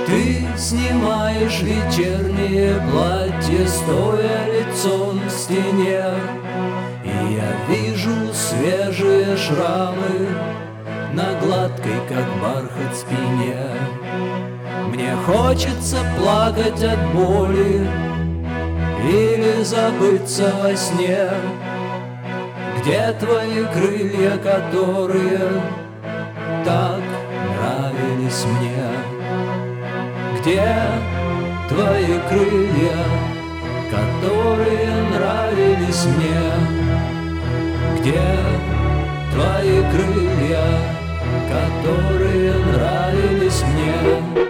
Ты снимаешь вечернее платье, стоя лицом к стене, и я вижу свежие шрамы на гладкой, как бархат, спине. Мне хочется плакать от боли или забыться во сне. Где твои крылья, которые так нравились мне? Где твои крылья, которые нравились мне? Где твои крылья, которые нравились мне?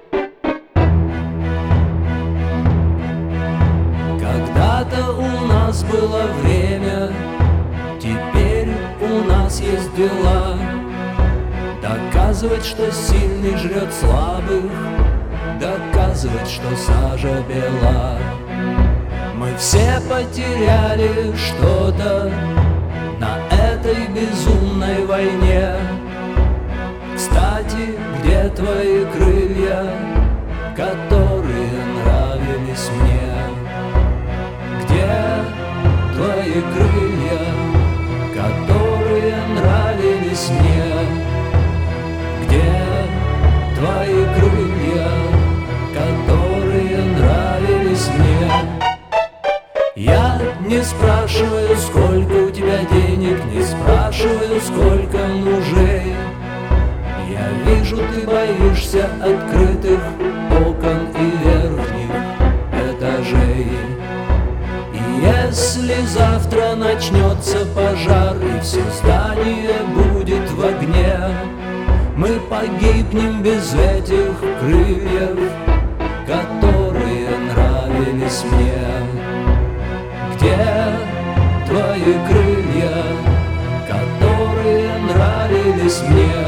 Когда-то у нас было время, теперь у нас есть дела. Доказывать, что сильный жрет слабых, доказывать, что сажа бела. Мы все потеряли что-то на этой безумной войне. Кстати, где твои крылья, которые нравились мне? Где твои крылья, которые нравились мне? Где твои крылья, которые нравились мне? Я не спрашиваю, сколько у тебя денег, не спрашиваю, сколько мужей. Я вижу, ты боишься открытых окон и верхних этажей. И если завтра начнется пожар и все здание будет в огне, мы погибнем без этих крыльев, которые нравились мне. Где твои крылья, которые нравились мне?